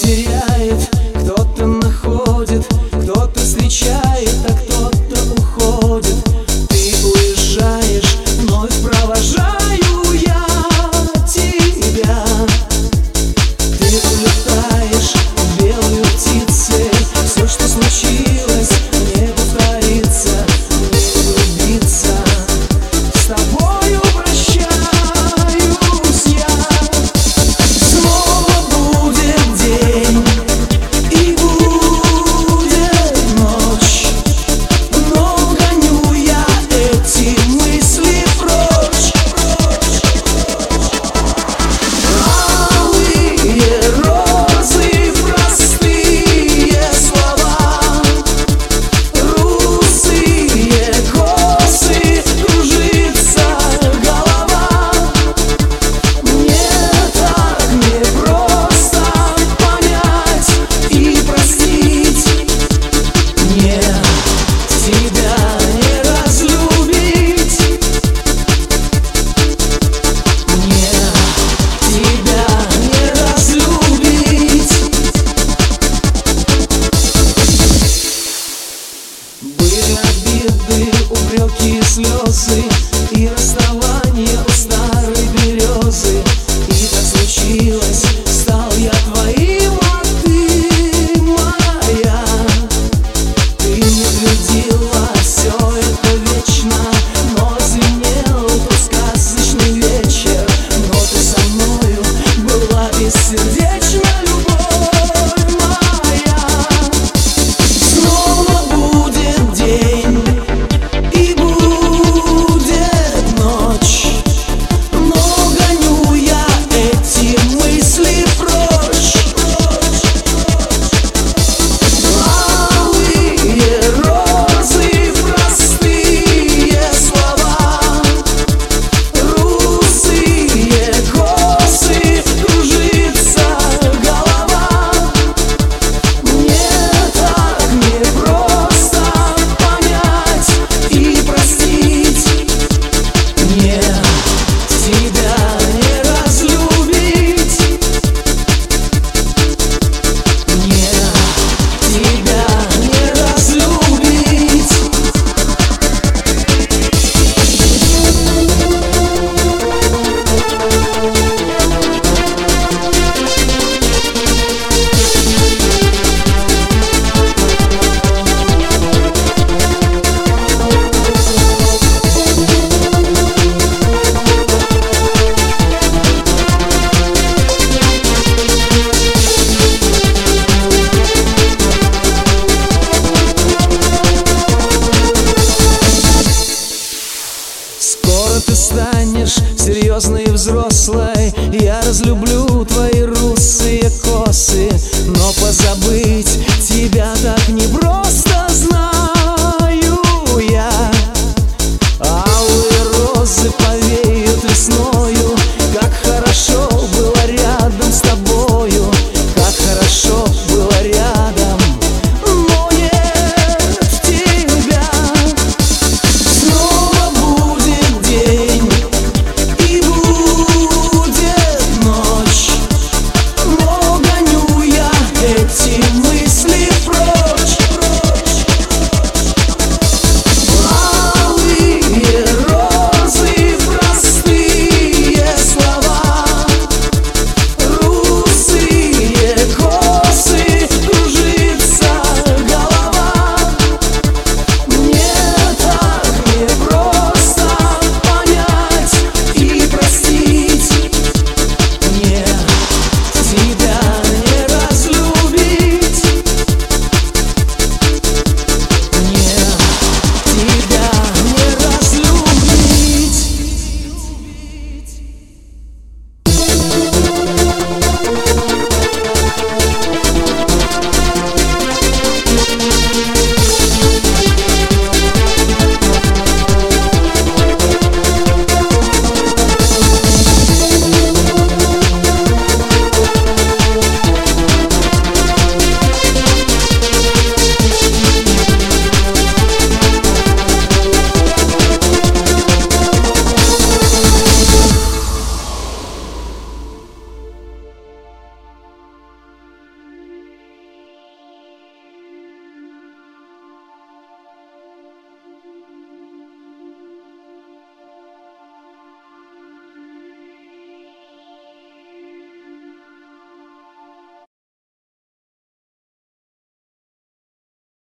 теряет, кто-то находит, кто-то встречает, а кто-то уходит. Ты уезжаешь, вновь провожаю я тебя. Ты улетаешь белой птицей, все, что случилось, не повторится. Не влюбиться, с тобою прощаюсь я. Снова будет день и будет ночь, но гоню я эти мысли прочь. Алые розы, простые слова, русые косы, кружится голова. Мне так непросто понять и простить. Мне тебя не разлюбить. Мне тебя не разлюбить. Были обиды, упреки, слезы и расставание у старой березы. И так случилось, стал я твоим, а ты моя. Ты не глядела, все это вечно, но звенел тот сказочный вечер. Но ты со мною была бессердечна, любовь моя. Снова будет день и будет ночь, но гоню я эти мысли прочь. Алые розы, простые слова, русые косы, кружится голова. Мне так непросто понять и простить. Мне тебя не разлюбить. Мне тебя не разлюбить. Скоро ты станешь серьезной и взрослой. Я разлюблю твои русые косы, но позабыть тебя так не брошу.